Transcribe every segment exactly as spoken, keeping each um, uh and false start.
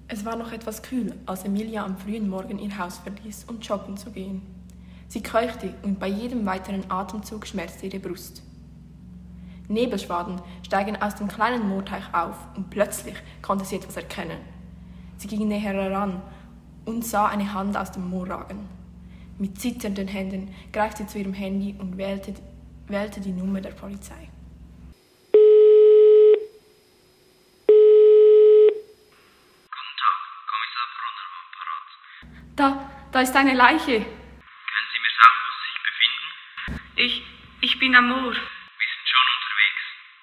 Es war noch etwas kühl, als Emilia am frühen Morgen ihr Haus verließ, um joggen zu gehen. Sie keuchte und bei jedem weiteren Atemzug schmerzte ihre Brust. Nebelschwaden steigen aus dem kleinen Moorteich auf und plötzlich konnte sie etwas erkennen. Sie ging näher heran und sah eine Hand aus dem Moor ragen. Mit zitternden Händen greift sie zu ihrem Handy und wählte, wählte die Nummer der Polizei. Da, da ist eine Leiche. Können Sie mir sagen, wo Sie sich befinden? Ich, ich bin am Moor. Wir sind schon unterwegs.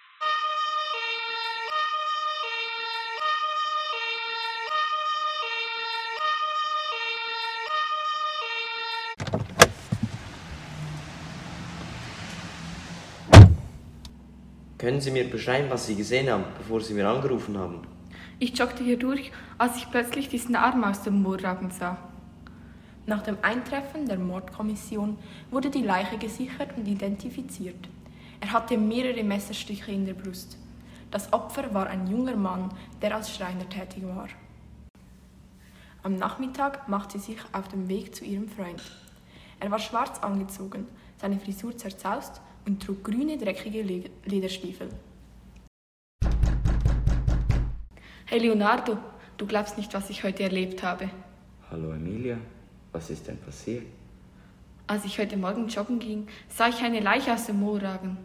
Können Sie mir beschreiben, was Sie gesehen haben, bevor Sie mir angerufen haben? Ich joggte hier durch, als ich plötzlich diesen Arm aus dem Moor ragen sah. Nach dem Eintreffen der Mordkommission wurde die Leiche gesichert und identifiziert. Er hatte mehrere Messerstiche in der Brust. Das Opfer war ein junger Mann, der als Schreiner tätig war. Am Nachmittag machte sie sich auf den Weg zu ihrem Freund. Er war schwarz angezogen, seine Frisur zerzaust und trug grüne, dreckige Lederstiefel. Hey Leonardo, du glaubst nicht, was ich heute erlebt habe. Hallo Emilia, was ist denn passiert? Als ich heute Morgen joggen ging, sah ich eine Leiche aus dem Moor ragen.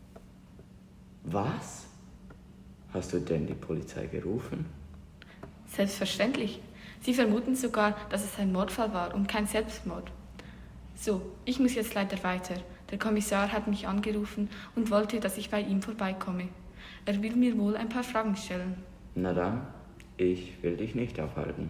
Was? Hast du denn die Polizei gerufen? Selbstverständlich. Sie vermuten sogar, dass es ein Mordfall war und kein Selbstmord. So, ich muss jetzt leider weiter. Der Kommissar hat mich angerufen und wollte, dass ich bei ihm vorbeikomme. Er will mir wohl ein paar Fragen stellen. Na dann, ich will dich nicht aufhalten.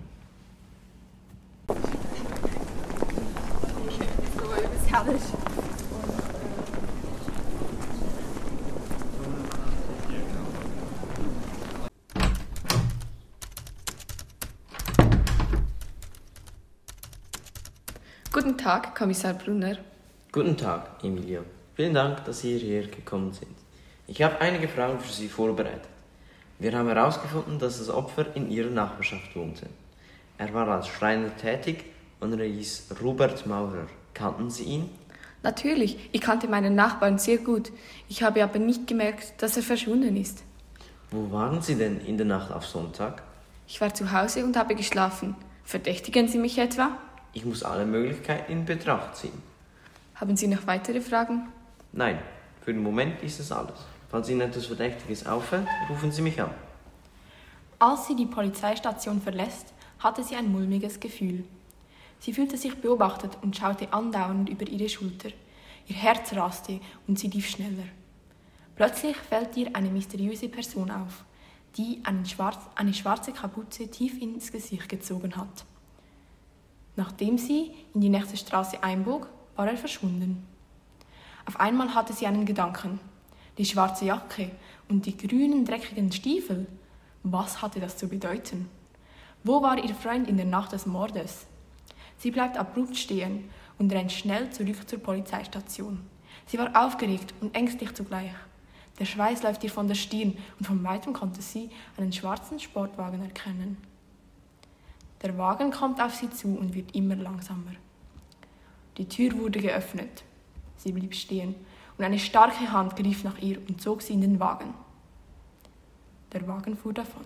Guten Tag, Kommissar Brunner. Guten Tag, Emilia. Vielen Dank, dass Sie hierher gekommen sind. Ich habe einige Fragen für Sie vorbereitet. Wir haben herausgefunden, dass das Opfer in Ihrer Nachbarschaft wohnte. Er war als Schreiner tätig und er hieß Robert Maurer. Kannten Sie ihn? Natürlich, ich kannte meinen Nachbarn sehr gut. Ich habe aber nicht gemerkt, dass er verschwunden ist. Wo waren Sie denn in der Nacht auf Sonntag? Ich war zu Hause und habe geschlafen. Verdächtigen Sie mich etwa? Ich muss alle Möglichkeiten in Betracht ziehen. Haben Sie noch weitere Fragen? Nein, für den Moment ist das alles. Falls Ihnen etwas Verdächtiges auffällt, rufen Sie mich an. Als sie die Polizeistation verlässt, hatte sie ein mulmiges Gefühl. Sie fühlte sich beobachtet und schaute andauernd über ihre Schulter. Ihr Herz raste und sie lief schneller. Plötzlich fällt ihr eine mysteriöse Person auf, die einen Schwarz, eine schwarze Kapuze tief ins Gesicht gezogen hat. Nachdem sie in die nächste Straße einbog, war er verschwunden. Auf einmal hatte sie einen Gedanken. Die schwarze Jacke und die grünen, dreckigen Stiefel. Was hatte das zu bedeuten? Wo war ihr Freund in der Nacht des Mordes? Sie bleibt abrupt stehen und rennt schnell zurück zur Polizeistation. Sie war aufgeregt und ängstlich zugleich. Der Schweiß läuft ihr von der Stirn und von weitem konnte sie einen schwarzen Sportwagen erkennen. Der Wagen kommt auf sie zu und wird immer langsamer. Die Tür wurde geöffnet. Sie blieb stehen und eine starke Hand griff nach ihr und zog sie in den Wagen. Der Wagen fuhr davon.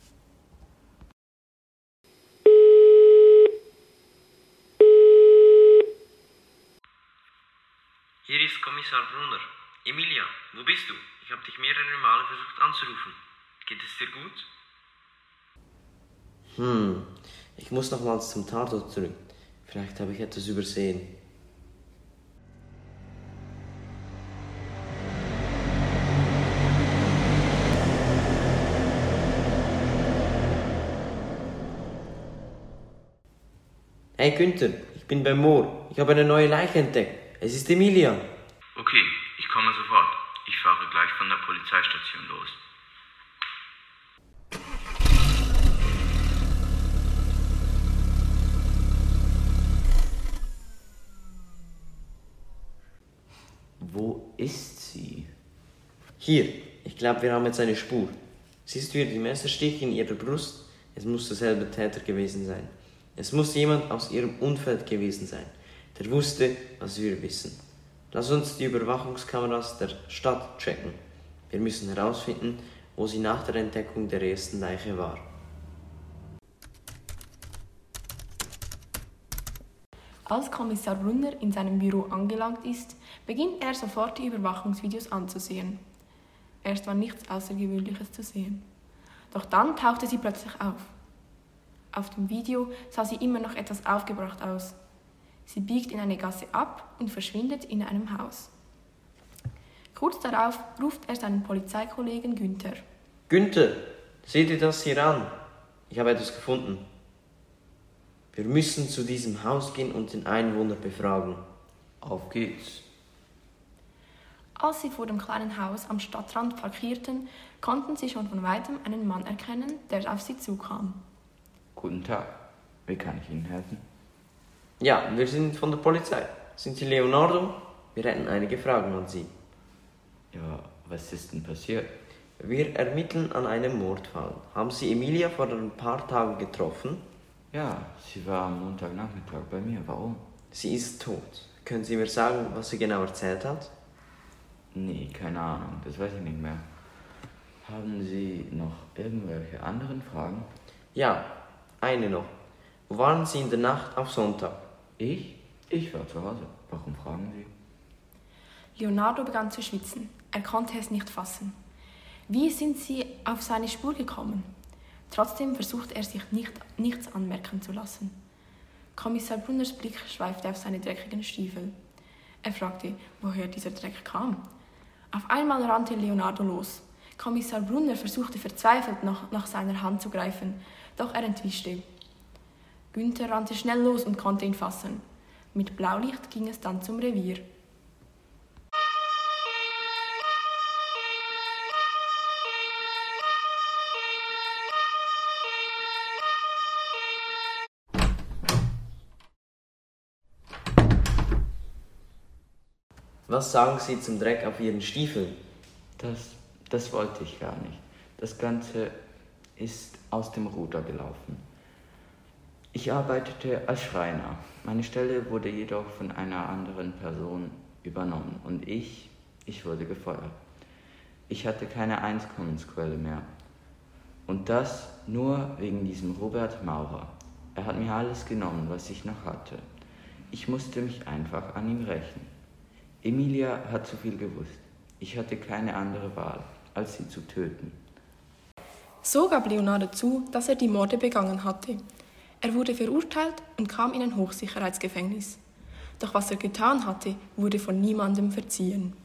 Hier ist Kommissar Brunner. Emilia, wo bist du? Ich habe dich mehrere Male versucht anzurufen. Geht es dir gut? Hm, ich muss nochmals zum Tatort zurück. Vielleicht habe ich etwas übersehen. Hey Günther, ich bin beim Moor. Ich habe eine neue Leiche entdeckt. Es ist Emilia. Okay, ich komme sofort. Ich fahre gleich von der Polizeistation los. Wo ist sie? Hier, ich glaube, wir haben jetzt eine Spur. Siehst du hier die Messerstiche in ihrer Brust? Es muss derselbe Täter gewesen sein. Es muss jemand aus ihrem Umfeld gewesen sein, der wusste, was wir wissen. Lass uns die Überwachungskameras der Stadt checken. Wir müssen herausfinden, wo sie nach der Entdeckung der ersten Leiche war. Als Kommissar Brunner in seinem Büro angelangt ist, beginnt er sofort die Überwachungsvideos anzusehen. Erst war nichts Außergewöhnliches zu sehen. Doch dann tauchte sie plötzlich auf. Auf dem Video sah sie immer noch etwas aufgebracht aus. Sie biegt in eine Gasse ab und verschwindet in einem Haus. Kurz darauf ruft er seinen Polizeikollegen Günther. Günther, sieh dir das hier an. Ich habe etwas gefunden. Wir müssen zu diesem Haus gehen und den Einwohner befragen. Auf geht's. Als sie vor dem kleinen Haus am Stadtrand parkierten, konnten sie schon von weitem einen Mann erkennen, der auf sie zukam. Guten Tag. Wie kann ich Ihnen helfen? Ja, wir sind von der Polizei. Sind Sie Leonardo? Wir hätten einige Fragen an Sie. Ja, was ist denn passiert? Wir ermitteln an einem Mordfall. Haben Sie Emilia vor ein paar Tagen getroffen? Ja, sie war am Montagnachmittag bei mir. Warum? Sie ist tot. Können Sie mir sagen, was sie genau erzählt hat? Nee, keine Ahnung. Das weiß ich nicht mehr. Haben Sie noch irgendwelche anderen Fragen? Ja, eine noch. Wo waren Sie in der Nacht auf Sonntag? Ich? Ich war zu Hause. Warum fragen Sie? Leonardo begann zu schwitzen. Er konnte es nicht fassen. Wie sind sie auf seine Spur gekommen? Trotzdem versuchte er sich nicht, nichts anmerken zu lassen. Kommissar Brunners Blick schweifte auf seine dreckigen Stiefel. Er fragte, woher dieser Dreck kam. Auf einmal rannte Leonardo los. Kommissar Brunner versuchte verzweifelt nach, nach seiner Hand zu greifen, doch er entwischte. Günther rannte schnell los und konnte ihn fassen. Mit Blaulicht ging es dann zum Revier. Was sagen Sie zum Dreck auf Ihren Stiefeln? Das, das wollte ich gar nicht. Das Ganze ist aus dem Ruder gelaufen. Ich arbeitete als Schreiner. Meine Stelle wurde jedoch von einer anderen Person übernommen und ich, ich wurde gefeuert. Ich hatte keine Einkommensquelle mehr. Und das nur wegen diesem Robert Maurer. Er hat mir alles genommen, was ich noch hatte. Ich musste mich einfach an ihm rächen. Emilia hat zu viel gewusst. Ich hatte keine andere Wahl, als sie zu töten. So gab Leonardo zu, dass er die Morde begangen hatte. Er wurde verurteilt und kam in ein Hochsicherheitsgefängnis. Doch was er getan hatte, wurde von niemandem verziehen.